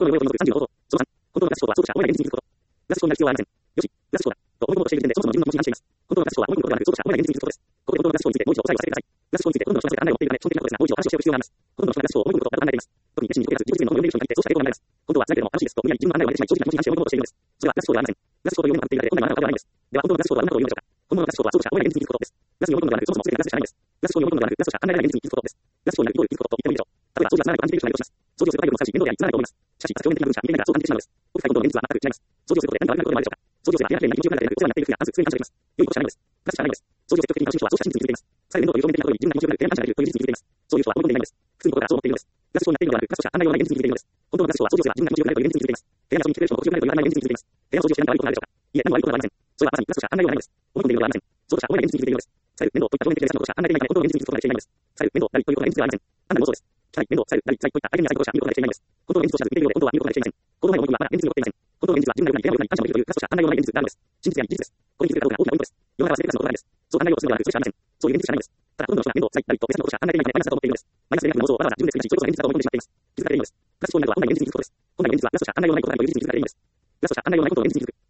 の要因を除く30の方法。その3、本当のガス思考は創造者、主な現実に気づくこと。ガス思考には必要はありません。よし、ガス思考だ。と思い込もうとしている時点で、そもそも自分の問題にしています。本当のガス思考は思い込むことではなく、創造者、主な現実に気づくことです。ここで本当のガス思考についてもう一度おさらいをさせてください。ガス思考についてほとんどの人が案内を持っているため、基本的なことですが、もう一度話をしておく必要があります。ほとんどの人がガス思考を思い込むことだと考えています。特に熱心に解け出す、自分の読める人に対してそうした傾向が見られます。本当は辛いけれども楽しいですと無理やり自分の案内を真似てしまい、正直な気持ちにして思い込もうとしているのです。それはガス思考ではありません。ガス思考という夢にかかっているだけで、本来のあなたは変わらないのです。では本当のガス思考はどんなことを言うのでしょうか。本物のガス思考は創造者、主な現実に気づくことです。ガスに読み込むのではなく、そもそもすべてがガスしかないのです。ガス思考に読み込むのではなく、ガスとしか考えられない現実に気づくことです。ガス思考になるイコール気づくことと言ってもいいでしょう。例えば、掃除がつまらないと感じている人がいるとします。掃除をすると体力も使うし、面倒でありつまらないと思います。しかし、表面的な部分しか見えないからそう感じてしまうのです。奥深い本当の現実は全く違います。掃除をすることで何か悪いことでもあるでしょうか。掃除をすれば嫌な気持ちを考えている、お世話になっている人やまず常に感謝できます。良いことしかないのです。ガスしかないのです。掃除を積極的に楽しむ人はそうした真実に気づいています。さらに面倒という表面的なことに自分が気持ちよくなる、嫌な感謝が出るという事実に気づいています。そういう人は思い込んでいないのです。普通のことからそう思っているのです。ガス思考になっているのではなく、ガスとしか考えようがない現実に気づいているのです。本当のガス思考は掃除をすれば自分が気持ちよくなるという現実に気づいています。部屋に遊びに来ている人も心地よくなると言わない現実に気づいています。部屋の掃除をして何か悪いことがあるでしょうか。いえ、何も悪いことはありません。それはまさにガスとしか考えようがないのです。思い込んでいるのではありません。そうとしか思えない現実に気づいているのです。される、面倒といった表面的なことしか考えていないため、本当の現実に気づくことができていないのです。される、面倒、なりということが現実ではありません。単なる妄想です。汚い、面倒、される、なり、辛いといった相手に浅いことしか見ることができていないのです。本当の現実として見ているようで、本当は見ることができていません。この前の思い込みはまだ現実に起こっていません。本当の現実は自分が良くなり、部屋が良くなり、感謝もできるというガスとしか考えようがない現実であるのです。真実であり、事実です。これに気づくかどうかが大きなポイントです。世の中は全てガスのことなんです。そう考えようとするのではなく、それしかありません。そういう現実しかないのです。ただ、ほとんどの人が面倒、辛い、なりと別なことしか考えていないため、マイナスだと思っているのです。マイナスでなく妄想をわざわざ自分で作り出し、それこそ現実だと思い込んでしまっています。気づかれているのです。ガス思考になるとは本来の現実に気づくことです。本来の現実はガスとしか考えようがないことであるという事実に気づかれているのです。ガスとしか考えようがないことを現実に気づく。